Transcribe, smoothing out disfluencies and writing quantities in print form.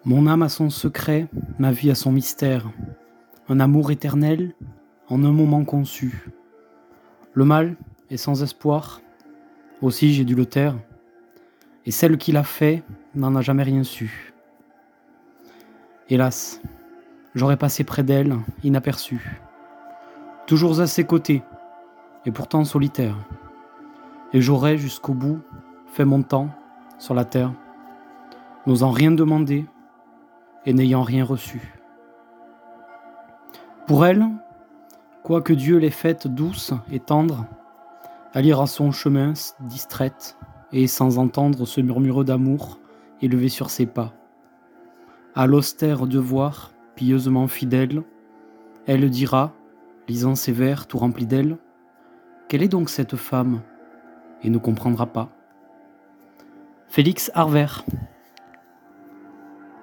Mon âme a son secret, ma vie a son mystère. Un amour éternel, en un moment conçu. Le mal est sans espoir, aussi j'ai dû le taire. Et celle qui l'a fait n'en a jamais rien su. Hélas, j'aurais passé près d'elle, inaperçu. Toujours à ses côtés, et pourtant solitaire. Et j'aurais jusqu'au bout fait mon temps sur la terre, n'osant rien demander et n'ayant rien reçu. Pour elle, quoique Dieu l'ait faite douce et tendre, elle ira son chemin distraite et sans entendre ce murmure d'amour élevé sur ses pas. À l'austère devoir, pieusement fidèle, elle dira, lisant ses vers tout remplis d'elle, quelle est donc cette femme et ne comprendra pas. Félix Harvert.